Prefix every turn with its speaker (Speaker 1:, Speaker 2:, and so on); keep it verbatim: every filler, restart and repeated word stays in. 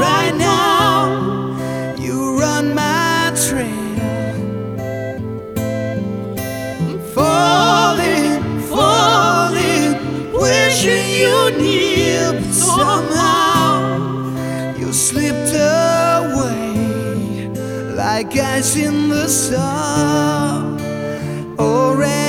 Speaker 1: right now. You run my trail. I'm falling, falling, wishing you near, but somehow you slipped away like ice in the sun. Oh,